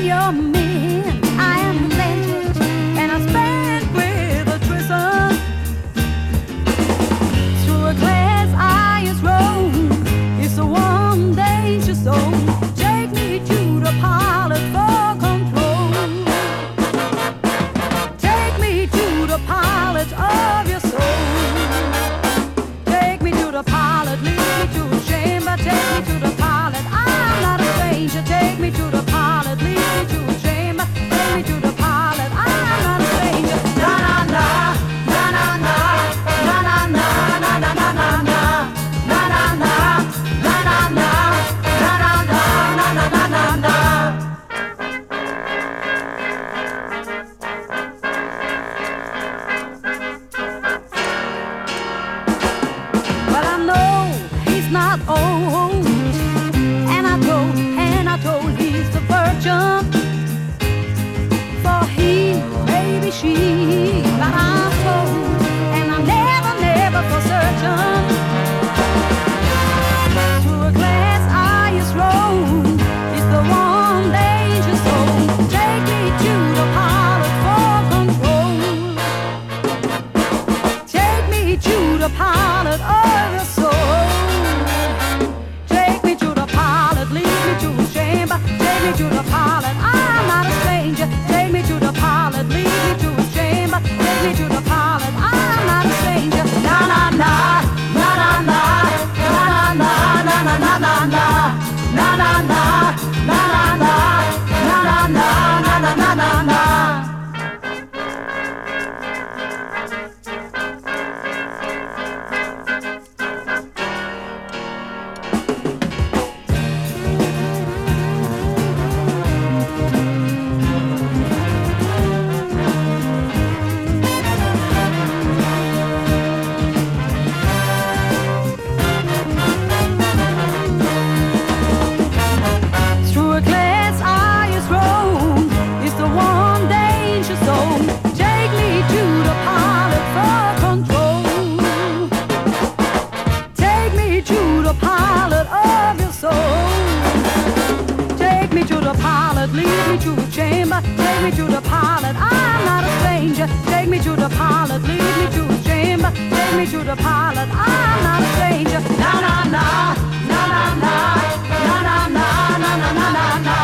your man. I am Atlantis, and I spent with a treason through a glass ice road. It's a one dangerous zone. Take me to the pilot for control. Take me to the pilot of your soul. Take me to the pilot, lead me to a chamber. Take me to the pilot, I'm not a stranger. Take me to the pilot, lead me to a chamber. Take me to the pilot, I'm not a stranger. Na na na, na na na, na na na, na na na na na, na na na, na na na, na na na, na na na na. But I know he's not old, and I told he's the virgin. For he, maybe she, but I'm told, and I'm never for certain. Through a glass ice road is the one danger zone. Take me to the pilot for control. Take me to the pilot of your soul. Take me to the pilot, lead me to his chamber. Take me to the pilot, I'm not a stranger. Take me to the pilot, lead me to his chamber. Take me to the pilot, I'm not a stranger. Na na na, na na na, na na na, na na na na, na na na, na na na, na na na, na na na na. Through a glass ice road is the one danger zone. Take me to the pilot for control. Take me to the pilot of your soul. Take me to the pilot, lead me to a chamber. Take me to the pilot, I'm not a stranger. Take me to the pilot, lead me to a chamber. Take me to the pilot, I'm not a stranger. Na na na, na na na, na na na, na na na na.